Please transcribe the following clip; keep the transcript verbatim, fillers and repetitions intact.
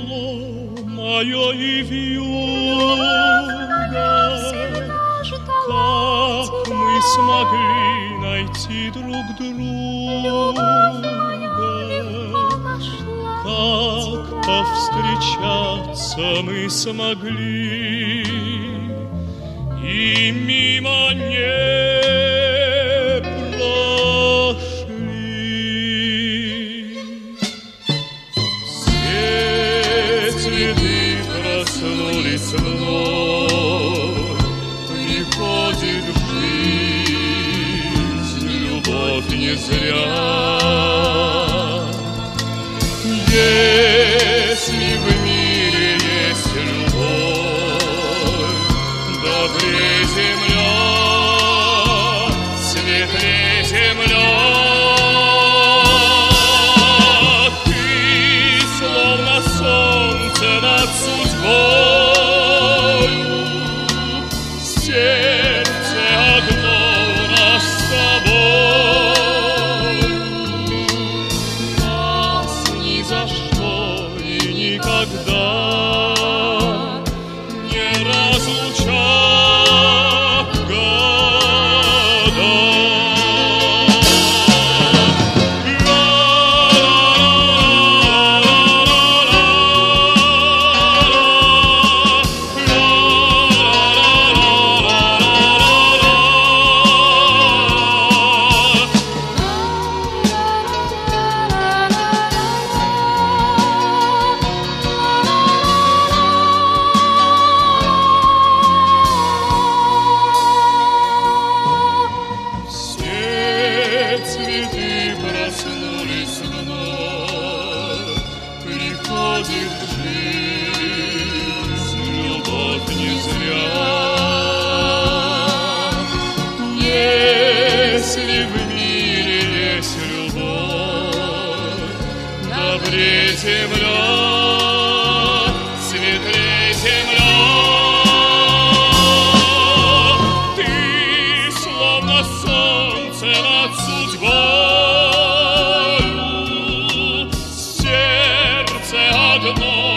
тепло мое и вьюга. Как мы смогли найти друг друга, как повстречаться мы смогли, и мимо не прошли. Все цветы проснулись вновь, приходит в жизнь любовь не зря. Если в мире есть любовь, добрее земля, светлее земля. Ты словно солнце над судьбою, сердце одно у нас с тобою. Нас ни за что и никогда не разлучат года. Проснулись вновь, приходит в жизнь любовь не зря. Если в мире есть любовь, добрее земля, светлее земля. Ты словно солнце над судьбой, одно